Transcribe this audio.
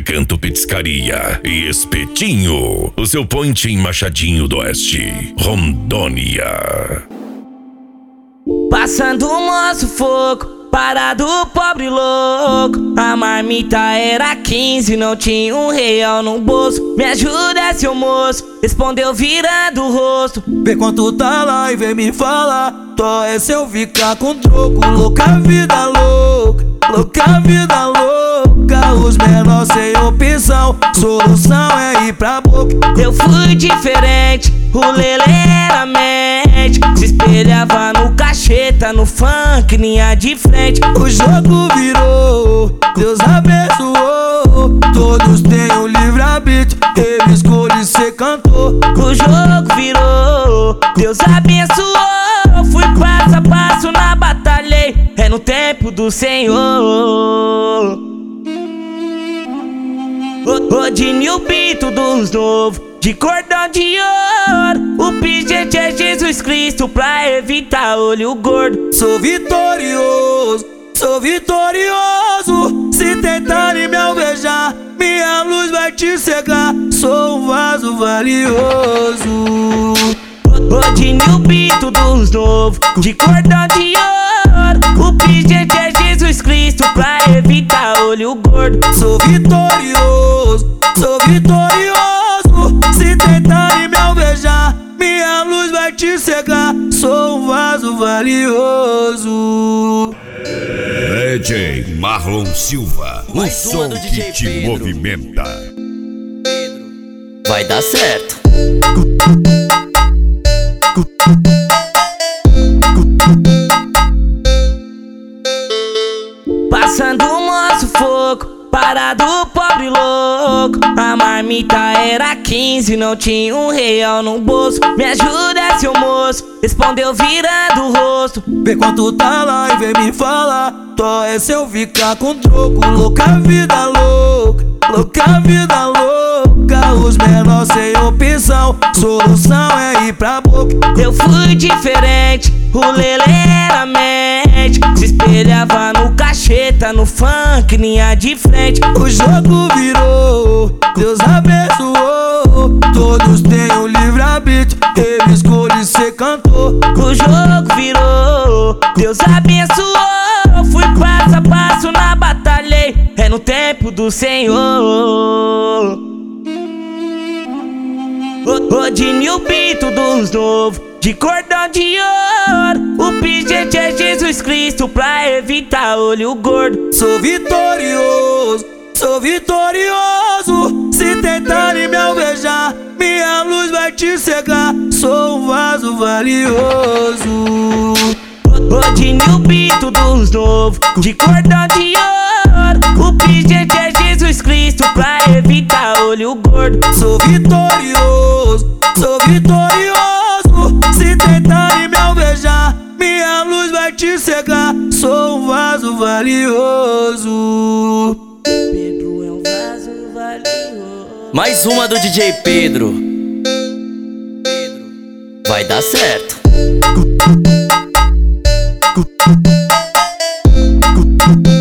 Canto Petiscaria e Espetinho, o seu point em Machadinho do Oeste, Rondônia. Passando o moço fogo, parado pobre louco. A marmita era 15, não tinha R$1 no bolso. Me ajuda, seu moço, respondeu virando o rosto. Vê quanto tá lá e vem me falar. Tó é se eu ficar com troco. Louca vida louca, louca vida louca. Os menores sem opção, solução é ir pra boca. Eu fui diferente, o Lelê era mente. Se espelhava no cacheta, no funk, linha de frente. O jogo virou, Deus abençoou. Todos têm o livre-arbítrio, ele escolhe ser cantor. O jogo virou, Deus abençoou. Fui passo a passo na batalha, é no tempo do Senhor. Odinho Bito dos novos, de cordão de ouro. O pingente é Jesus Cristo pra evitar olho gordo. Sou vitorioso, sou vitorioso. Se tentarem me alvejar, minha luz vai te cegar. Sou um vaso valioso. Odinho Bito dos novos, de cordão de ouro. O pingente é Jesus Cristo pra evitar olho gordo. Sou vitorioso, sou vitorioso. Se tentarem me alvejar, minha luz vai te cegar. Sou um vaso valioso. DJ Marlon Silva, o som que te movimenta. Vai dar certo. Passando o moço fogo, parado pobre louco. A marmita era 15, não tinha R$1 no bolso. Me ajuda, seu moço, respondeu virando o rosto. Vê quanto tá lá e vem me falar. Tó é se eu ficar com troco. Louca vida louca, louca vida louca. Os menores sem opção, solução é ir pra boca. Eu fui diferente, o Lelê era mente. Se espelhava no cacheta, no funk, linha de frente. O jogo virou, Deus abençoou. Todos têm o livre-arbítrio, ele escolhe ser cantor. O jogo virou, Deus abençoou. Fui passo a passo na batalha, é no tempo do Senhor. Odinho Bito dos novos, de cordão de ouro. O pingente é Jesus Cristo pra evitar olho gordo. Sou vitorioso, sou vitorioso. Se tentarem me alvejar, minha luz vai te cegar. Sou um vaso valioso. Odinho Bito dos novos, de cordão de ouro. O pingente é Jesus Cristo pra evitar olho gordo. Sou vitorioso, sou vitorioso. Se tentarem me alvejar, minha luz vai te cegar. Sou um vaso valioso. Pedro é um vaso valioso. Mais uma do DJ Pedro. Vai dar certo. Cu, cu, cu, cu.